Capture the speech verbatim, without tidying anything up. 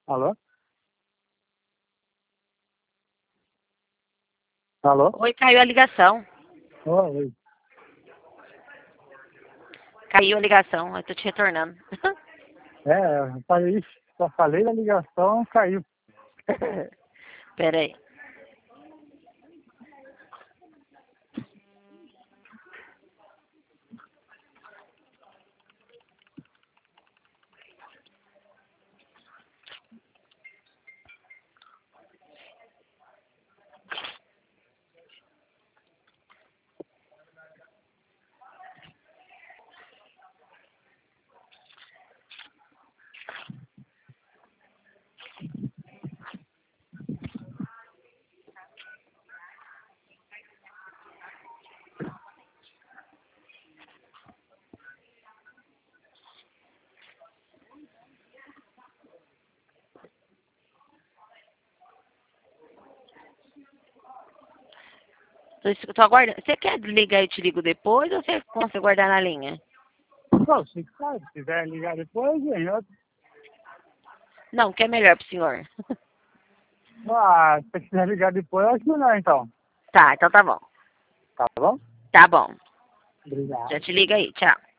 Alô? Alô? Oi, caiu a ligação. Oi. Caiu a ligação, eu tô te retornando. É, eu falei, ixi, só falei da ligação, caiu. Pera aí. Tô, tô aguardando. Você quer desligar e eu te ligo depois ou você consegue guardar na linha? Não, se sabe, se quiser ligar depois, vem outro. Não, que é melhor pro senhor. Ah, se você quiser ligar depois, eu acho melhor então. Tá, então tá bom. Tá bom? Tá bom. Já Obrigado. te liga aí, tchau.